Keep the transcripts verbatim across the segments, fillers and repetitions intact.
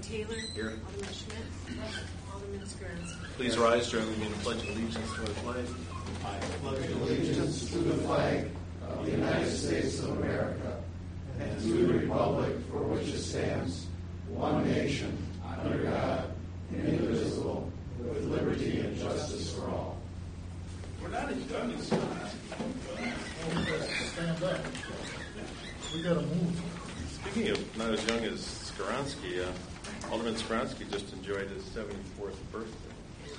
Taylor. Here. Alderman Schmidt. Alderman Skuransky. Please rise, join me in the pledge of allegiance to the flag. I pledge allegiance to the flag of the United States of America and to the republic for which it stands, one nation, under God, indivisible, with liberty and justice for all. We're not as young as Stand up. We gotta move. Speaking of not as young as Skuransky, uh, Alderman Skuransky just enjoyed his seventy-fourth birthday.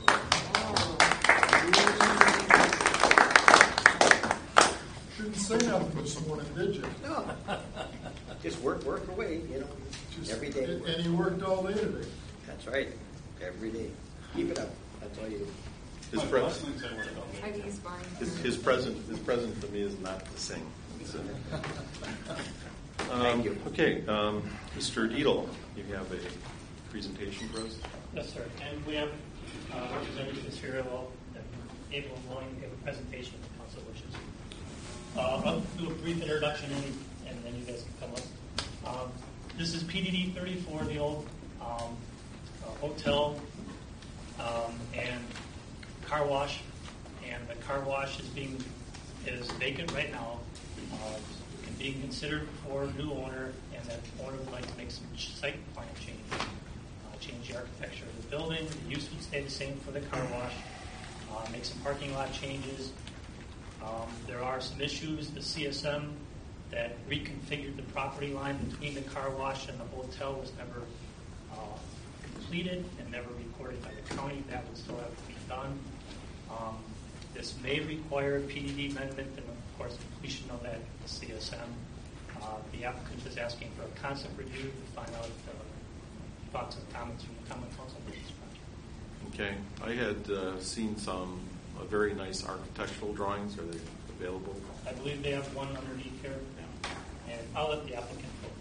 Shouldn't say nothing this morning, did you? No. Just work, work away, you know, Just, every day. And, and he worked all day today. That's right. Every day. Keep it up. That's all you do. His, pre- I think he's fine. his, his present his present to me is not to sing. So, um, Thank you. Okay, um, Mister Edel, you have a presentation for us? Yes, sir. And we have uh, representatives here will able and willing to give a presentation if the council wishes. Uh, I'll do a brief introduction and, and then you guys can come up. Um, this is P D D thirty-four, the old um, uh, hotel um, and car wash, and the car wash is being is vacant right now, uh, being considered for a new owner, and that owner would like to make some site plan changes, uh, change the architecture of the building. The use would stay the same for the car wash. Uh, make some parking lot changes. Um, there are some issues. The C S M that reconfigured the property line between the car wash and the hotel was never uh, completed and never recorded by the county. That would still have to be done. Um, this may require a P D D amendment and, of course, completion of that C S M. Uh, the applicant is asking for a concept review to find out uh, thoughts and comments from the common council for this project. Okay, I had uh, seen some uh, very nice architectural drawings. Are they available? I believe they have one underneath here, and I'll let the applicant go.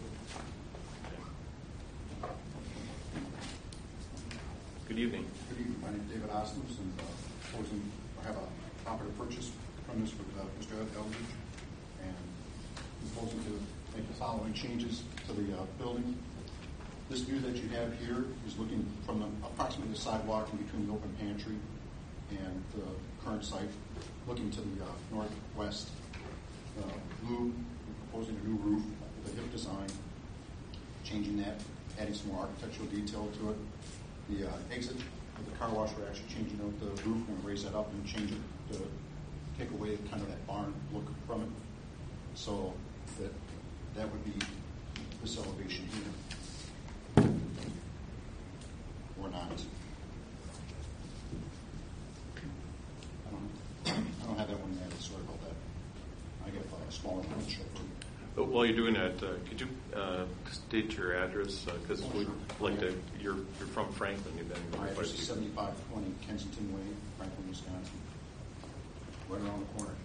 Good evening. Good evening. My name is David Osmus, and uh, proposing, I have a offer to purchase from this with uh, Mister Eldridge, and I'm proposing to make the following changes to the uh, building. This view that you have here is looking from the, approximately the sidewalk in between the open pantry and the current site, looking to the uh, northwest. Uh, blue, we're proposing a new roof with a hip design, changing that, adding some more architectural detail to it. The uh, exit of the car wash, we're actually changing out the roof. We're going to raise that up and change it to take away kind of that barn look from it. So that that would be this elevation here. Or not. I don't, I don't have that one yet. Sorry about that. I get a smaller one to show for you. But while you're doing that, uh, could you uh, state your address? Because uh, we'd like to. You're you're from Franklin. You've been My here quite a address is few- seventy-five twenty Kensington Way, Franklin, Wisconsin. Right around the corner.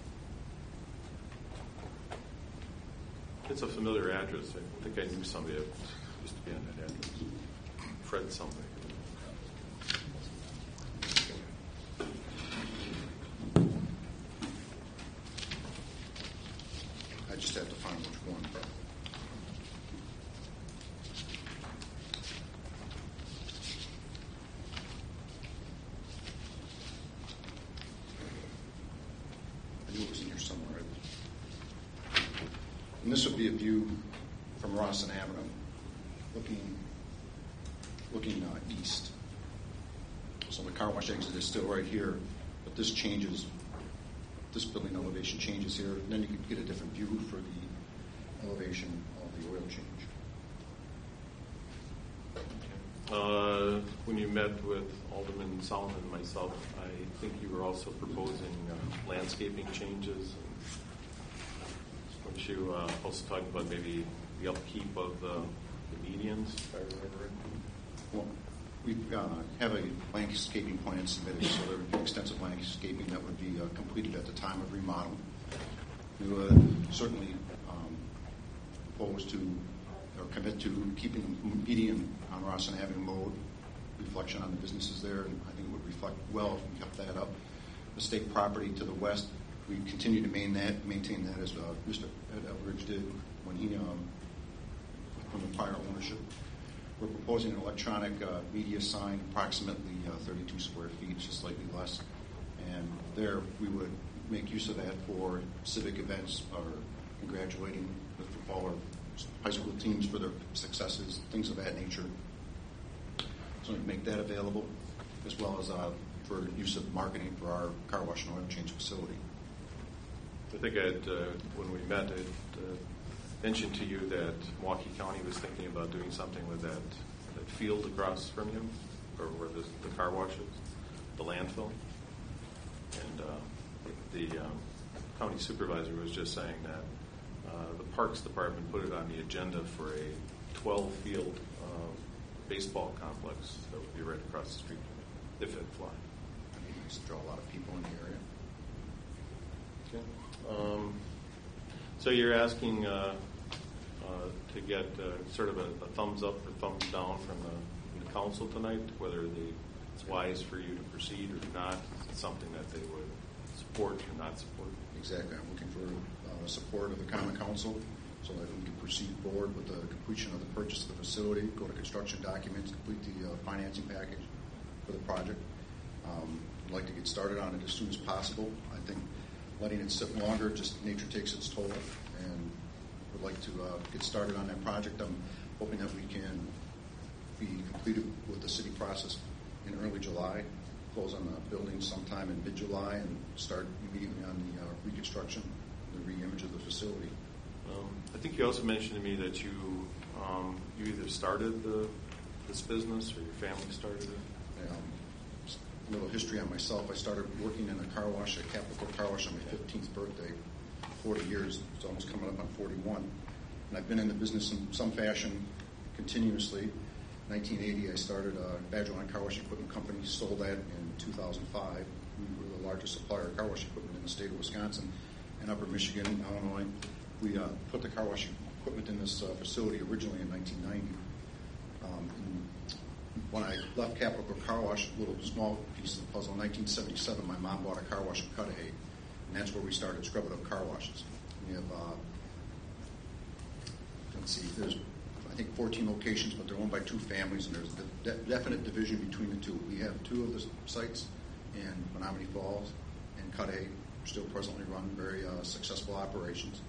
It's a familiar address. I think I knew somebody that used to be on that address. Fred something. I just have to find which one. I knew it was in here somewhere. And this would be a view from Rawson Avenue, looking looking uh, east. So the car wash exit is still right here, but this changes. This building elevation changes here, and then you can get a different view for the elevation of the oil change. Uh, when you met with Alderman Solomon and myself, I think you were also proposing uh, landscaping changes. Weren't you uh, also talking about maybe the upkeep of the, the medians, if I remember right? Well, we uh, have a landscaping plan submitted, so there would be extensive landscaping that would be uh, completed at the time of remodel. We would certainly um, propose to or commit to keeping the median on Rawson Avenue mode, reflection on the businesses there, and I think it would reflect well if we kept that up. The state property to the west, we continue to maintain that, maintain that as uh, Mister Ed Eldridge did when he, um, from the prior ownership. we're proposing an electronic uh, media sign, approximately uh, thirty-two square feet, just slightly less. And there we would make use of that for civic events or congratulating the football or high school teams for their successes, things of that nature. So we make that available, as well as uh, for use of marketing for our car wash and oil change facility. I think I'd, uh, when we met, I uh, mentioned to you that Milwaukee County was thinking about doing something with that, that field across from you, or where the, the car wash is, the landfill. And uh, the um, county supervisor was just saying that uh, the Parks Department put it on the agenda for a twelve-field uh, baseball complex that would be right across the street if it fly. I mean, it used to draw a lot of people in the area. Okay. Um, so you're asking uh, uh, to get uh, sort of a, a thumbs up or thumbs down from the, the council tonight, whether the, it's wise for you to proceed or not. It's something that they would support or not support. Exactly. I'm looking for uh, support of the common council so that we can proceed forward with the completion of the purchase of the facility, go to construction documents, complete the uh, financing package for the project. Um, I'd like to get started on it as soon as possible. I think letting it sit longer, just nature takes its toll, and would like to uh, get started on that project. I'm hoping that we can be completed with the city process in early July, close on the building sometime in mid-July, and start immediately on the uh, reconstruction, the re-image of the facility. Um, I think you also mentioned to me that you um, you either started the, this business or your family started it. Um, a little history on myself. I started working in a car wash at Capital Car Wash on my fifteenth birthday, forty years. It's almost coming up on forty-one. And I've been in the business in some fashion continuously. In nineteen eighty, I started a Badgerland Car Wash Equipment Company, sold that in two thousand five. We were the largest supplier of car wash equipment in the state of Wisconsin and Upper Michigan, Illinois. We uh, put the car wash equipment in this uh, facility originally in nineteen ninety. Um, when I left Capital Car Wash, a little small piece of the puzzle, in nineteen seventy-seven, my mom bought a car wash in Cudahy, and that's where we started scrubbing up car washes. We have, uh, let's see, there's, I think, fourteen locations, but they're owned by two families, and there's a de- definite division between the two. We have two of the sites in Menominee Falls and Cudahy, still presently run very uh, successful operations.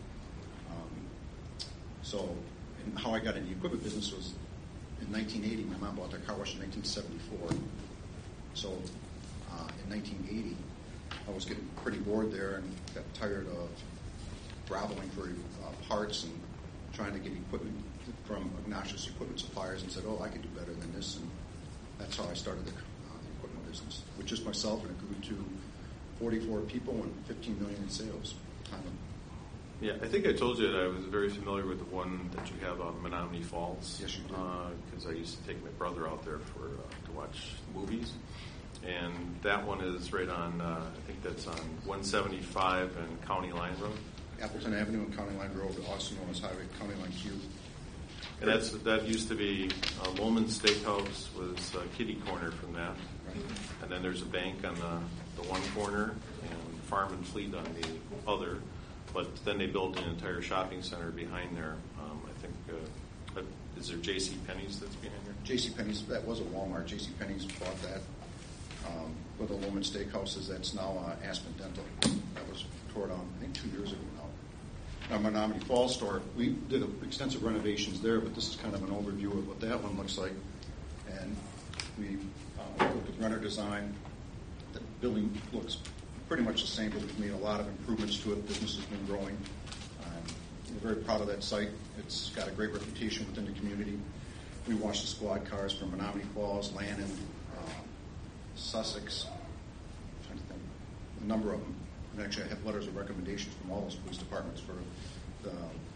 Um, so, and how I got into the equipment business was in nineteen eighty. My mom bought their car wash in nineteen seventy-four. So, uh, in nineteen eighty, I was getting pretty bored there and got tired of groveling for uh, parts and trying to get equipment from obnoxious equipment suppliers, and said, "Oh, I could do better than this." And that's how I started the, uh, the equipment business, with just myself, and it grew to forty-four people and fifteen million in sales at the time. Yeah, I think I told you that I was very familiar with the one that you have on Menominee Falls. Yes, you did. Because uh, I used to take my brother out there for uh, to watch movies. And that one is right on, uh, I think that's on one seventy-five and County Line Road. Appleton Avenue and County Line Road, also known as Highway County Line Q. And that's that used to be uh, Loman's Steakhouse was uh, kitty corner from that. Right. And then there's a bank on the, the one corner and Farm and Fleet on the other. But then they built an entire shopping center behind there. Um, I think, uh, is there J C Penney's that's behind there? J C Penney's, that was a Walmart. J C Penney's bought that. Um, with the Loman Steakhouses, that's now uh, Aspen Dental. That was tore down, I think, two years ago now. Our Menominee Falls store, we did extensive renovations there, but this is kind of an overview of what that one looks like. And we uh, looked at renter design. The building looks pretty much the same, but we've made a lot of improvements to it. Business has been growing. Um, we're very proud of that site. It's got a great reputation within the community. We wash the squad cars from Menominee Falls, Lannon, uh, Sussex, I'm trying to think, a number of them. And actually, I have letters of recommendations from all those police departments for the,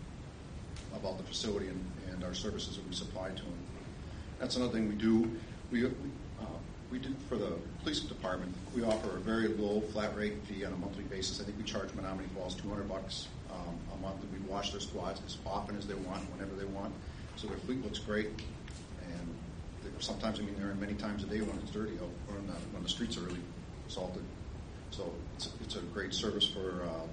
about the facility and, and our services that we supply to them. That's another thing we do. We, uh, we did for the police department. We offer a very low flat rate fee on a monthly basis. I think we charge Menominee Falls two hundred bucks um, a month, and we wash their squads as often as they want, whenever they want. So their fleet looks great, and sometimes, I mean, they're in many times a day when it's dirty, or when the, when the streets are really salted. So it's, it's a great service for uh,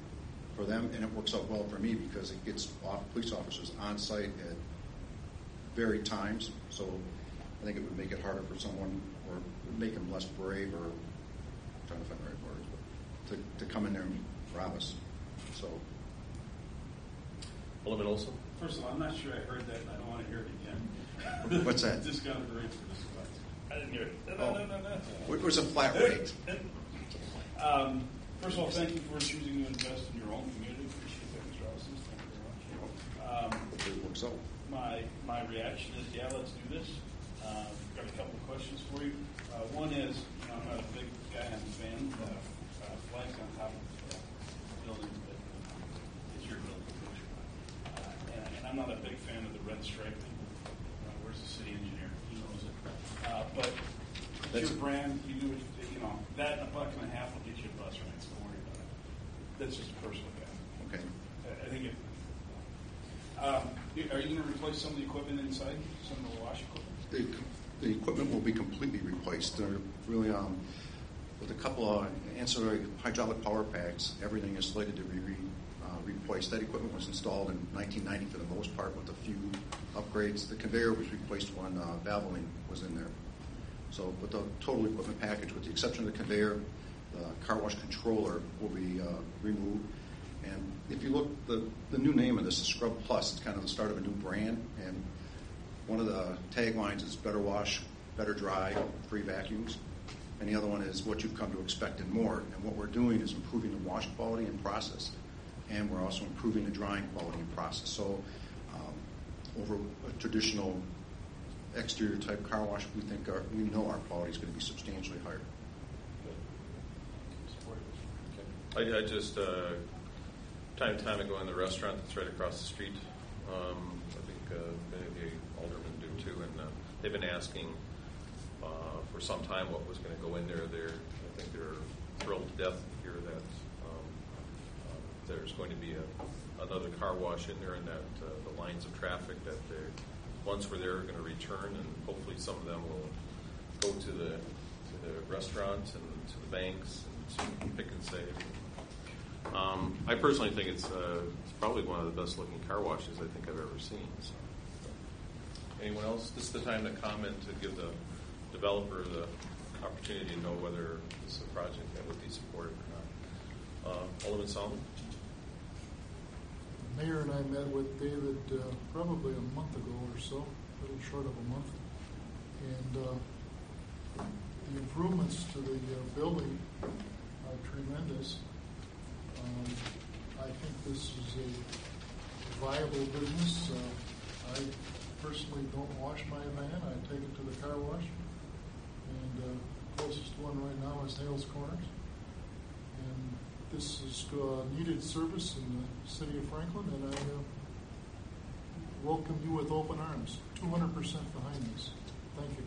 for them, and it works out well for me because it gets off police officers on site at varied times. So I think it would make it harder for someone, or would make them less brave, or I'm trying to find the right words, but to, to come in there and rob us. So. Alderman Olson? First of all, I'm not sure I heard that, and I don't want to hear it again. What's that? Discounted rates for this class. I didn't hear it. No, Oh. no, no, no, no. It was a flat rate. Um, first of all, thank you for choosing to invest in your own community. Appreciate that, Mister Austin. Thank you very much. Um, It works out. my my reaction is, yeah, let's do this. Uh, got a couple of questions for you. Uh, one is, you know, I'm not a big guy on fan of uh, uh, flags on top of uh, buildings, but uh, it's your building. Uh, and, and I'm not a big fan of the red striping. Uh, where's the city engineer? He knows it. Uh, but it's That's your brand. You do what you, you know. That and a buck and a half will get you a bus ride. So don't worry about it. That's just a personal guy. Okay. I, I think it. Um, are you going to replace some of the equipment inside? Some of the wash equipment? The, the equipment will be completely replaced. They're really, um, with a couple of ancillary hydraulic power packs, everything is slated to be re, uh, replaced. That equipment was installed in nineteen ninety for the most part, with a few upgrades. The conveyor was replaced when uh, Valvoline was in there. So, with the total equipment package, with the exception of the conveyor, the car wash controller will be uh, removed. And if you look, the, the new name of this is Scrub Plus. It's kind of the start of a new brand. And one of the taglines is better wash, better dry, free vacuums. And the other one is what you've come to expect and more. And what we're doing is improving the wash quality and process. And we're also improving the drying quality and process. So um, over a traditional exterior type car wash, we think our, we know our quality is going to be substantially higher. I, I just, uh, time and time ago in the restaurant that's right across the street, um, I think uh, many of the aldermen do too, and uh, they've been asking uh, for some time what was going to go in there. They're, I think they're thrilled to death to hear that um, uh, there's going to be a, another car wash in there, and that uh, the lines of traffic that they're, once we're there, are going to return, and hopefully some of them will go to the to the restaurants and to the banks and to Pick and Save. Um, I personally think it's, uh, it's probably one of the best looking car washes I think I've ever seen. So. Anyone else? This is the time to comment, to give the developer the opportunity to know whether this is a project that would be supported or not. Uh, Alderman Solomon? The mayor and I met with David uh, probably a month ago or so, a little short of a month. And uh, the improvements to the uh, building are tremendous. Um, I think this is a viable business. Uh, I personally don't wash my van. I take it to the car wash. And uh, the closest one right now is Hales Corners. And this is uh, needed service in the city of Franklin, and I uh, welcome you with open arms. two hundred percent behind this. Thank you.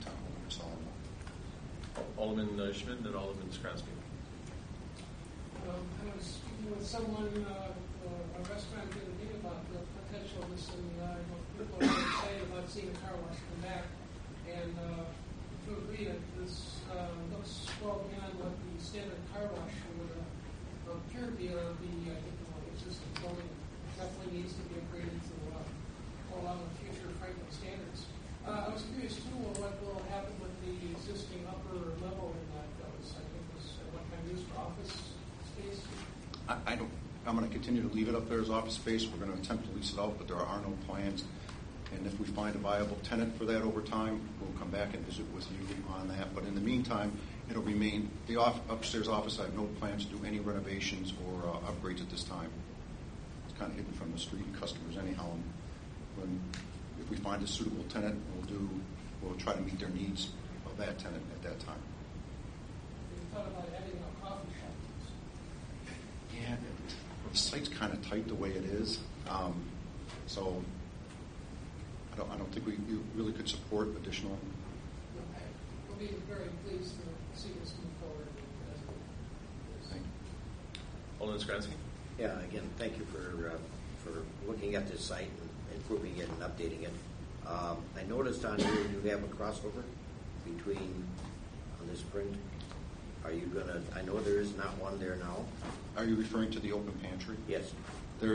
Alderman uh, Schmidt and then Alderman Skransky. Um, I was speaking with someone, uh, uh, a restaurant the other day about the potential of this, and uh, people are excited about seeing a car wash come back. And uh, to agree that this uh, looks well beyond what the standard car wash would uh, appear to be, or the uh, you know, existing building definitely needs to be upgraded to uh, allow the future Franklin standards. Uh, I was curious too, well, what will happen with the existing upper level in that goes. I think was uh, what kind of used for office space. I, I don't. I'm going to continue to leave it up there as office space. We're going to attempt to lease it out, but there are no plans. And if we find a viable tenant for that over time, we'll come back and visit with you on that. But in the meantime, it'll remain the off, upstairs office. I have no plans to do any renovations or uh, upgrades at this time. It's kind of hidden from the street and customers anyhow. And when if we find a suitable tenant, we'll do. We'll try to meet their needs of that tenant at that time. Have you thought about adding a coffee shop? Yeah, the site's kind of tight the way it is, um, so I don't. I don't think we, we really could support additional. Okay. We'll be very pleased to see this move forward. Thank you. Alderman Skransky? Yeah, again, thank you for uh, for looking at this site and improving it and updating it. Um, I noticed on here you have a crossover between on this print. Are you gonna? I know there is not one there now. Are you referring to the open pantry? Yes. There's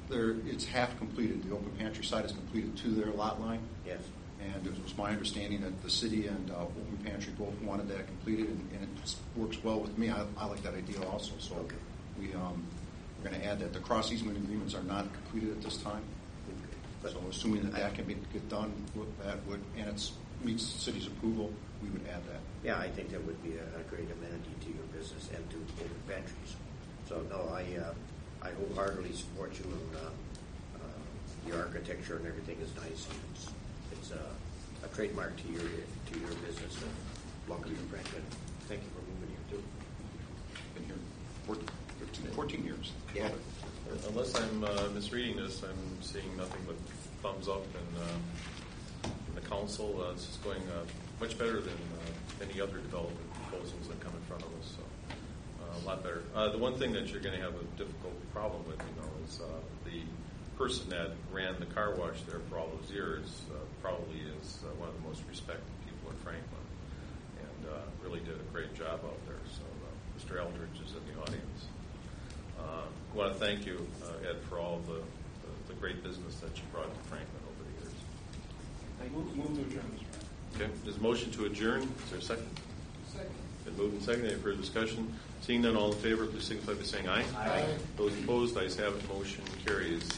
There, it's half completed. The open pantry side is completed to their lot line. Yes. And it was my understanding that the city and uh, Open Pantry both wanted that completed, and, and it just works well with me. I, I like that idea also. So Okay. we, um, we're going to add that. The cross easement agreements are not completed at this time. But So assuming that that can be, get done, with that would, and it meets the city's approval, we would add that. yeah, I think that would be a, a great amenity to your business and to open pantries. So no, I uh, I wholeheartedly support you, and uh, uh, your architecture and everything is nice. And it's it's a, a trademark to your to your business. And welcome to Franklin. Thank you for moving here too. Been here fourteen, fifteen, fourteen years. Yeah. Love it. Unless I'm uh, misreading this, I'm seeing nothing but thumbs up in, uh, in the council. Uh, this is going uh, much better than uh, any other development proposals that come in front of us. So uh, a lot better. Uh, the one thing that you're going to have a difficult problem with, you know, is uh, the person that ran the car wash there for all those years uh, probably is uh, one of the most respected people in Franklin, and uh, really did a great job out there. So uh, Mister Eldridge is in the audience. Uh, I want to thank you, uh, Ed, for all the, the, the great business that you brought to Franklin over the years. Move, move to adjourn, Mister Mayor. Okay, there's a motion to adjourn. Is there a second? Second. Been moved and seconded. Any further discussion? Seeing none, all in favor, please signify by saying aye. Aye. Those opposed, ayes have it. Motion carries.